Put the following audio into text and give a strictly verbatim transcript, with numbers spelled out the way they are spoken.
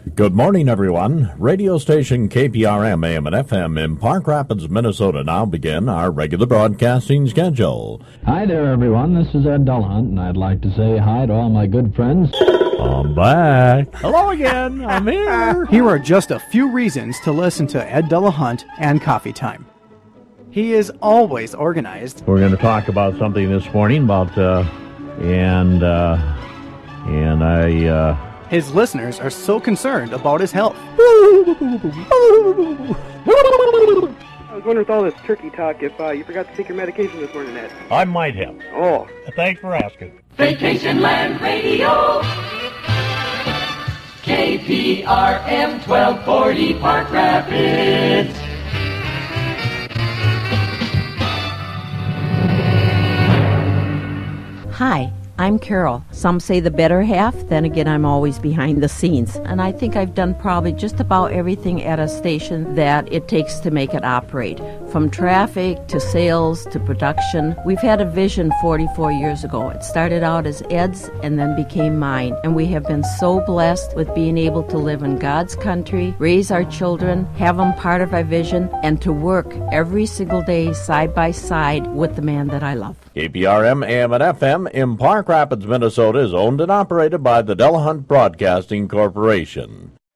Good morning, everyone. Radio station K P R M A M and F M in Park Rapids, Minnesota now begin our regular broadcasting schedule. Hi there, everyone. This is Ed Delahunt, and I'd like to say hi to all my good friends. I'm back. Hello again. I'm here. Here are just a few reasons to listen to Ed Delahunt and Coffee Time. He is always organized. We're going to talk about something this morning about, uh, and, uh, and I, uh... His listeners are so concerned about his health. I was wondering with all this turkey talk if uh, you forgot to take your medication this morning, Ed. I might have. Oh. Thanks for asking. Vacation Land Radio. K P R M twelve forty Park Rapids. Hi, I'm Carol. Some say the better half, then again I'm always behind the scenes. And I think I've done probably just about everything at a station that it takes to make it operate. From traffic to sales to production. We've had a vision forty-four years ago. It started out as Ed's and then became mine. And we have been so blessed with being able to live in God's country, raise our children, have them part of our vision, and to work every single day side by side with the man that I love. K P R M A M and F M in Park Rapids, Minnesota is owned and operated by the Delahunt Broadcasting Corporation.